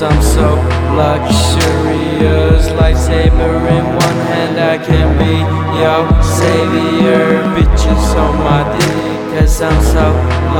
cause I'm so luxurious. Lightsaber in one hand, I can be your savior. Bitches on my dick, cause I'm so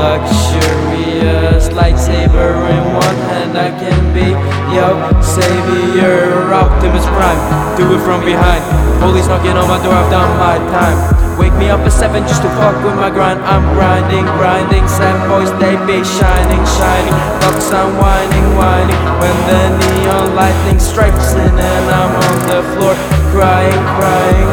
luxurious. Lightsaber in one hand, I can be your savior. Optimus Prime, do it from behind. Police knocking on my door, I've done my time. Wake me up at 7 just to fuck with my grind. I'm grinding, grinding. Sad boys, they be shining, shining. Clocks, I'm whining, whining. When the neon lightning strikes in and I'm on the floor crying, crying.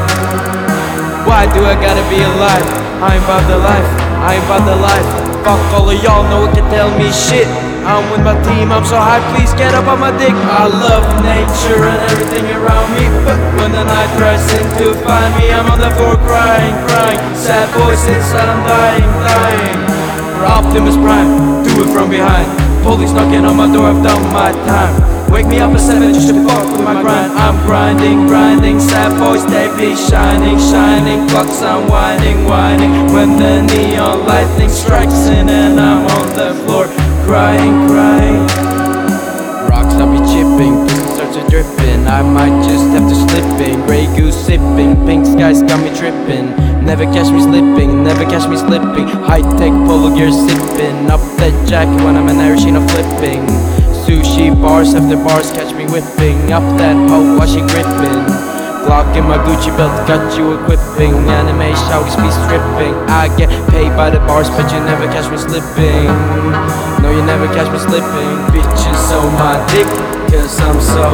Why do I gotta be alive? I ain't about the life, I ain't about the life. Fuck all of y'all, no one can tell me shit. I'm with my team, I'm so high, please get up on my dick. I love nature and everything around me, but when the night tries in to find me, I'm on the floor crying, crying. Sad voice inside, I'm dying, dying. Optimus Prime, do it from behind. Police knocking on my door, I've done my time. Wake me up at 7 just to fuck with my grind. I'm grinding, grinding. Sad boys, they be shining, shining. Clocks, I'm whining, whining. When the neon lightning strikes in and I'm on the floor crying, crying. Rocks I'll be chipping, pussy starts a dripping. I might just have to slip in. Grey goose sipping, pink skies got me tripping. Never catch me slipping, never catch me slipping. High-tech polo gear sipping. Up that jacket when I'm in Arizona flipping. Sushi bars after bars catch me whipping. Up that hoe while she gripping. Glock in my Gucci belt got you equipping. Anime shouties be stripping. I get paid by the bars but you never catch me slipping. No, you never catch me slipping. Bitches on my dick, cause I'm so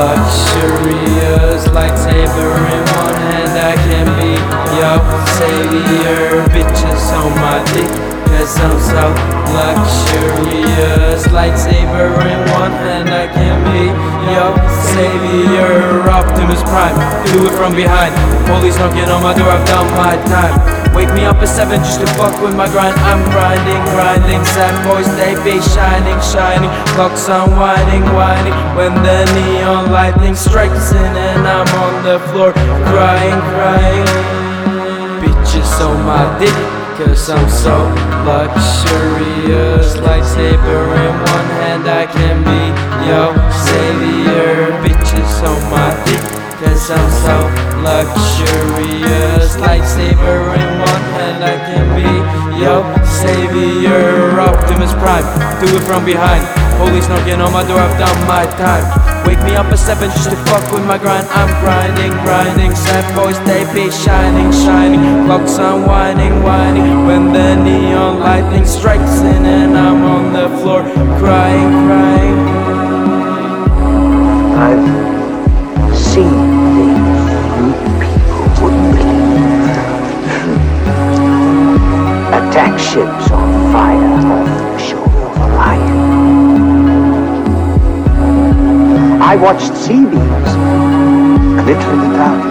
luxurious. Lightsaber in one hand, I can be your savior. Bitches on my dick, cause I'm so luxurious. Lightsaber in one hand, I can be your savior. Optimus Prime, do it from behind. Police knocking on my door, I've done my time. Wake me up at 7 just to fuck with my grind. I'm grinding, grinding. Sad boys, they be shining, shining. Clocks, I'm whining, whining. When the neon lightning strikes in and I'm on the floor crying, crying. Bitches on my dick, cause I'm so luxurious. Lightsaber in one hand, I can be your savior. Bitches on my dick, cause I'm so luxurious. Lightsaber in one hand, I can be your savior. Optimus Prime, do it from behind. Police knocking on my door, I've done my time. Wake me up at 7 just to fuck with my grind. I'm grinding, grinding. Sad boys, they be shining, shining. Clocks, I'm whining, whining. When the neon lightning strikes in and I'm on the floor crying, crying. I've seen things you people wouldn't believe. Attack ships on fire off the shore of Orion. I watched sea beams glitter in the dark